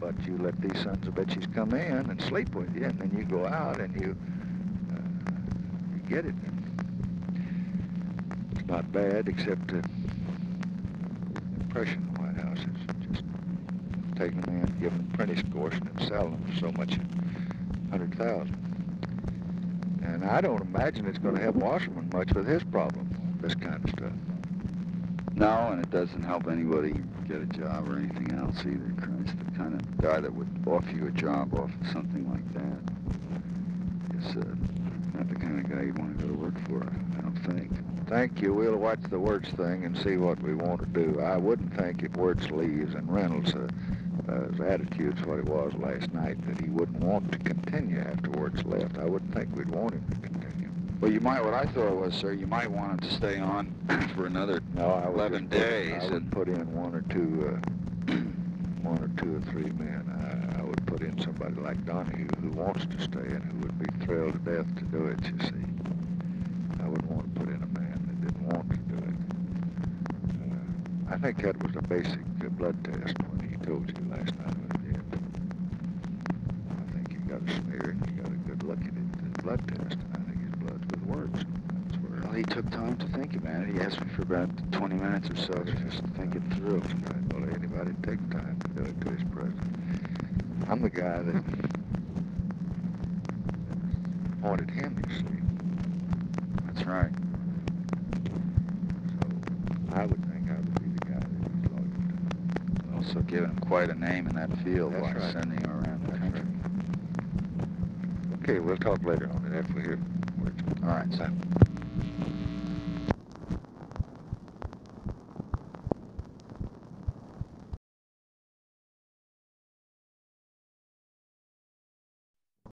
but you let these sons of bitches come in and sleep with you, and then you go out and you get it. It's not bad, except the impression of the White House is just taking them in, giving them apprentice course, and then selling them for so much, 100,000. And I don't imagine it's going to help Wasserman much with his problem, this kind of stuff. No, and it doesn't help anybody get a job or anything else either, Christ. The kind of guy that would offer you a job off of something like that is not the kind of guy you'd want to go to work for, I don't think. Thank you. We'll watch the Wirtz thing and see what we want to do. I wouldn't think if Wirtz leaves and Reynolds' his attitude's what it was last night, that he wouldn't want to continue after Wirtz left. I wouldn't think we'd want him to continue. Well, you might, what I thought was, sir, you might want him to stay on for another 11 days. I would put in one or two or three men. I would put in somebody like Donahue who wants to stay and who would be thrilled to death to do it, you see. I wouldn't want to put in a man that didn't want to do it. I think that was a basic blood test when he told you last night what he did. I think he got a smear and he got a good look at it, the blood test. I think his blood's with Wirtz. That's where. Well, he took time to think about it. He asked me for about 20 minutes or so to just think it through. Well, anybody take time to do it to his president. I'm the guy that wanted him, you see. That's right. So I would think I would be the guy that he's loyal to. Also giving him quite a name in that field That's by right. sending him around the country. Right. Okay, we'll talk later on it after we hear words. All right, Sam.